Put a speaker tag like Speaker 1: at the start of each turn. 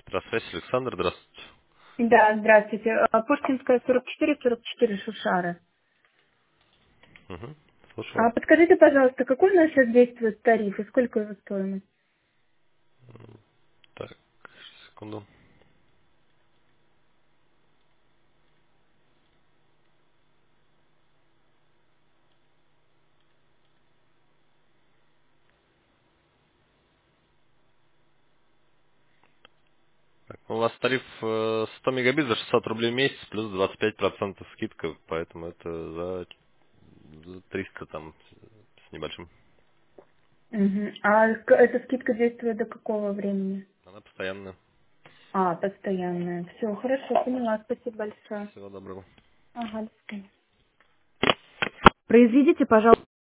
Speaker 1: Здравствуйте, Александр, здравствуйте.
Speaker 2: Да, здравствуйте. Пушкинская 44 Шушара.
Speaker 1: Угу. Слушаю.
Speaker 2: Подскажите, пожалуйста, какой у нас сейчас действует тариф и сколько его стоимость?
Speaker 1: Так, секунду. Так, у вас тариф 100 мегабит за 600 рублей в месяц, плюс 25% скидка, поэтому это за 300 там с небольшим.
Speaker 2: Мгм. Эта скидка действует до какого времени?
Speaker 1: Она постоянная.
Speaker 2: Постоянная. Все, хорошо, поняла. Спасибо большое.
Speaker 1: Всего доброго.
Speaker 2: Ага, до свидания. Произведите, пожалуйста.